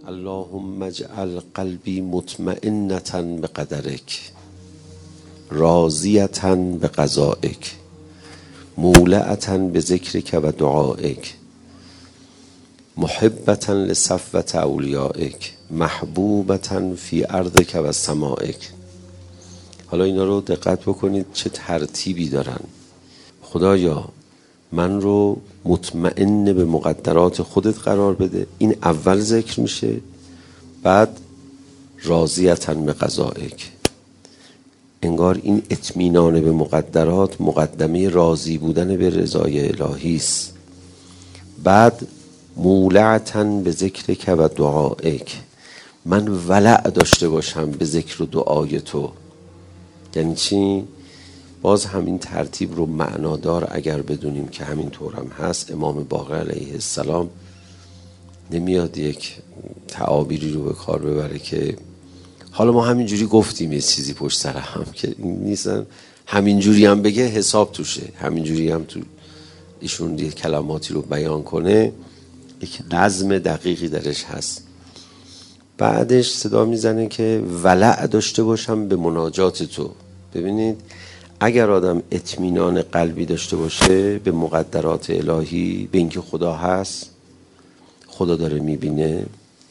اللهم اجعل قلبی مطمئنة بقدرک راضیة بقضائک مولعة بذکرک و دعائک محبة لصفوة اولیائک محبوبة فی ارضک و سمائک. حالا اینا رو دقت بکنید چه ترتیبی دارن. خدایا من رو مطمئن به مقدرات خودت قرار بده، این اول ذکر میشه، بعد راضیة بقضائک. انگار این اطمینان به مقدرات مقدمه راضی بودن به رضای الهی است. بعد مولعة به ذکرک و دعائک، من ولع داشته باشم به ذکر و دعای تو. یعنی چی؟ باز همین ترتیب رو معنادار اگر بدونیم که همین طورم هست، امام باقر علیه السلام نمیاد یک تعابیری رو به کار ببره که حالا ما همینجوری گفتیم یه چیزی پشت سر هم که نیستن، همینجوری هم بگه حساب توشه، همینجوری هم تو ایشون یه کلماتی رو بیان کنه، یک نظم دقیقی درش هست. بعدش صدا میزنه که ولع داشته باشم به مناجات تو. ببینید اگر آدم اطمینان قلبی داشته باشه به مقدرات الهی، به اینکه خدا هست، خدا داره میبینه،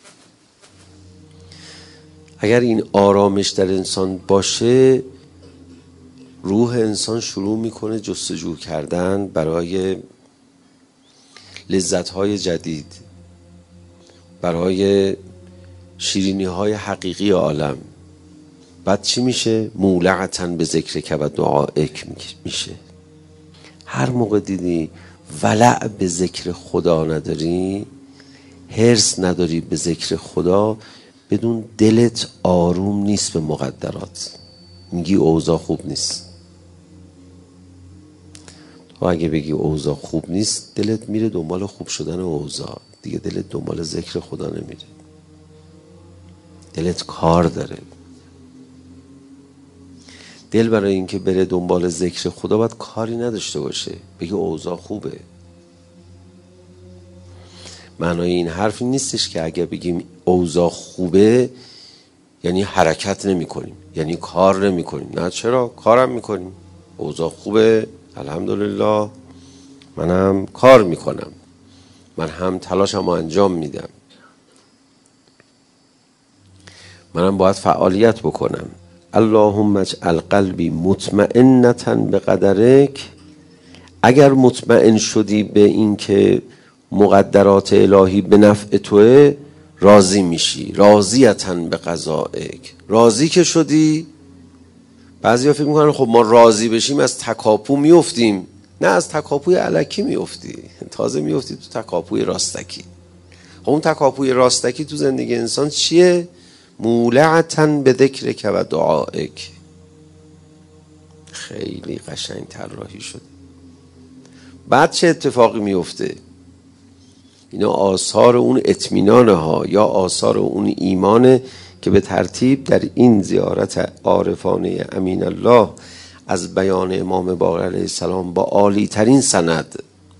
اگر این آرامش در انسان باشه، روح انسان شروع میکنه جستجو کردن برای لذت‌های جدید، برای شیرینی‌های حقیقی عالم. بعد چی میشه؟ مولعة به ذکرک و دعائک میشه. هر موقع دیدی ولع به ذکر خدا نداری، حرص نداری به ذکر خدا، بدون دلت آروم نیست به مقدرات، میگی اوضاع خوب نیست. تو اگه بگی اوضاع خوب نیست، دلت میره دنبال خوب شدن اوضاع، دیگه دلت دنبال ذکر خدا نمیره، دلت کار داره. دل برای اینکه بره دنبال ذکر خدا باید کاری نداشته باشه، بگی اوضاع خوبه. معنای این حرف نیستش که اگه بگیم اوضاع خوبه یعنی حرکت نمی کنیم، یعنی کار نمی کنیم. نه، چرا؟ کارم می کنیم. اوضاع خوبه، الحمدلله، منم کار می کنم، من هم تلاشمو انجام میدم، منم باید فعالیت بکنم. اللهم اجعل قلبی مطمئنة بقدرک. اگر مطمئن شدی به این که مقدرات الهی به نفع توه، راضی میشی. راضیة بقضائک. راضی که شدی، بعضی ها فکر میکنن خب ما راضی بشیم از تکاپو میفتیم. نه، از تکاپوی الکی میفتی، تازه میفتی تو تکاپوی راستکی. خب اون تکاپوی راستکی تو زندگی انسان چیه؟ مولعة به ذکرک و دعائک. خیلی قشنگ طراحی شده. بعد چه اتفاقی میفته؟ اینا آثار اون اطمینانه ها، یا آثار اون ایمانه که به ترتیب در این زیارت عارفانه امین الله از بیان امام باقر علیه السلام با عالی ترین سند،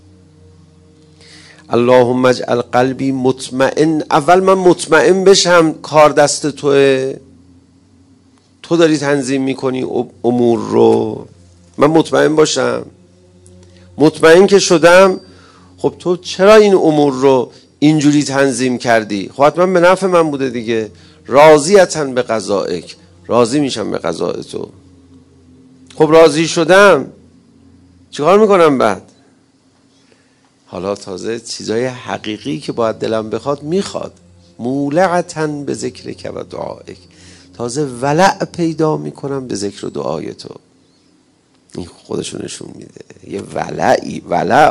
اللهم اجعل قلبی مطمئن. اول من مطمئن بشم کار دست توه، تو داری تنظیم میکنی امور رو، من مطمئن باشم. مطمئن که شدم، خب تو چرا این امور رو اینجوری تنظیم کردی؟ خب حتما به نفع من بوده دیگه. راضیة بقضائک، راضی میشم به قضاء تو. خب راضی شدم، چیکار میکنم بعد؟ حالا تازه چیزای حقیقی که باید دلم بخواد میخواد. مولعة به ذکرک و دعائک، تازه ولع پیدا میکنم به ذکر و دعای تو. این خودشو نشون میده، یه ولعی. ولع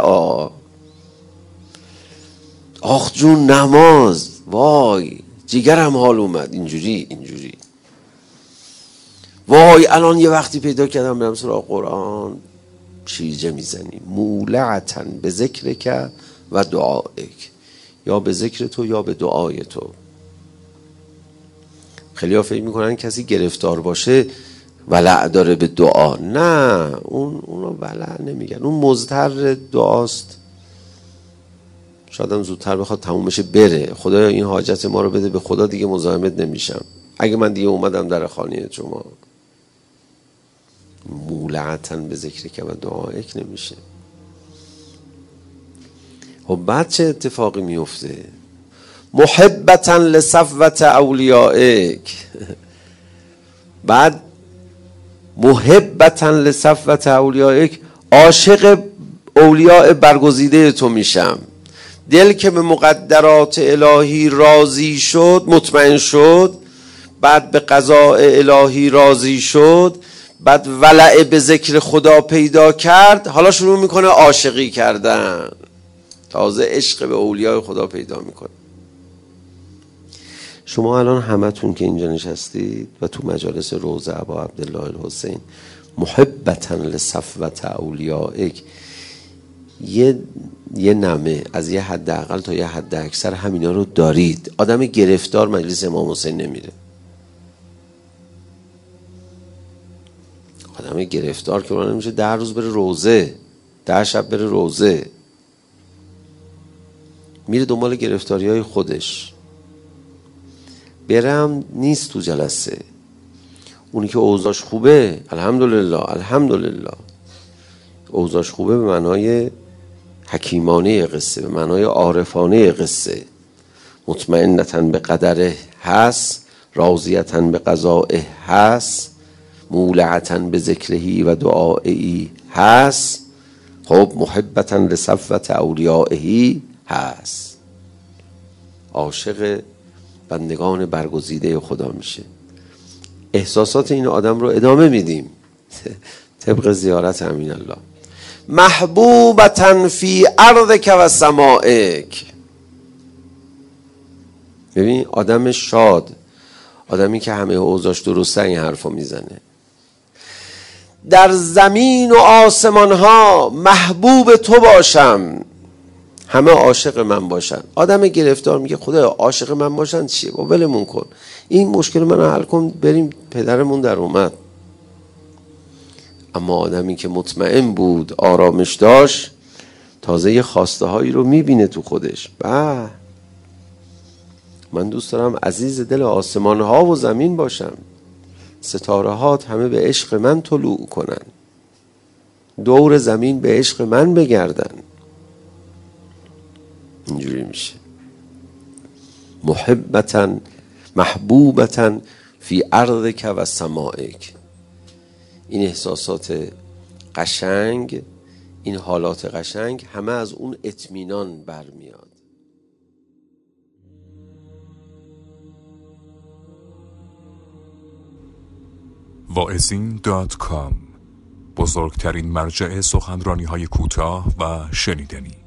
آخ جون نماز، وای جیگرم حال اومد، اینجوری وای الان یه وقتی پیدا کردم برم سراغ قرآن، شیرجه میزنی. مولعة به ذکرک و دعائک، یا به ذکر تو یا به دعای تو. خیلی ها فکر میکنن کسی گرفتار باشه ولع داره به دعا. نه، اونو ولع نمیگن، اون مضطر دعاست. شاید هم زودتر بخواد تموم بشه بره. خدایا این حاجت ما رو بده، به خدا دیگه مزاحمت نمیشم اگه من دیگه اومدم در خانه شما. مولعتاً به ذکر که و دعایک نمیشه. خب بعد چه اتفاقی میفته؟ محبتاً لصفوت اولیائک. بعد محبتاً لصفوت اولیائک، عاشق اولیاء برگزیده تو میشم. دل که به مقدرات الهی راضی شد، مطمئن شد، بعد به قضاء الهی راضی شد، بعد ولع به ذکر خدا پیدا کرد، حالا شروع میکنه عاشقی کردن. تازه عشق به اولیاء خدا پیدا میکنه. شما الان همتون که اینجا نشستید و تو مجالس روضه ابا عبدالله الحسین، محبتاً لصفوت اولیائک، یه نمه از یه حد اقل تا یه حد اکثر همینا رو دارید. آدم گرفتار مجلس امام حسین نمیره. آدم گرفتار که اون نمیشه 10 روز بره روضه، 10 شب بره روضه، میره دنبال گرفتاری های خودش. برم نیست تو جلسه. اونی که اوضاعش خوبه الحمدلله، الحمدلله اوضاعش خوبه به معنای حکیمانه قصه، به معنای عارفانه قصه. مطمئنتاً به قدره هست، راضیتاً به قضائه هست، مولعتاً به ذکرهی و دعائهی هست. خب محبتاً لصفوت اولیائهی هست، عاشق بندگان برگزیده خدا میشه. احساسات این آدم رو ادامه میدیم طبق زیارت امین الله. محبوبتاً فی ارضک و سمائک. ببین آدم شاد، آدمی که همه اوضاعش درسته این حرفو میزنه. در زمین و آسمان ها محبوب تو باشم، همه عاشق من باشن. آدم گرفتار میگه خدا عاشق من باشن چیه؟ با ولمون کن، این مشکل من حل کن، بریم پدرمون در اومد. اما آدمی که مطمئن بود، آرامش داشت، تازه یه خواسته هایی رو میبینه تو خودش. من دوست دارم عزیز دل آسمان ها و زمین باشم، ستاره هات همه به عشق من طلوع کنن، دور زمین به عشق من بگردن. اینجوری میشه. محبوبتاً فی ارضک و سمائک. این احساسات قشنگ، این حالات قشنگ همه از اون اطمینان برمیاد. واعظین.com، بزرگترین مرجع سخنرانی‌های کوتاه و شنیدنی.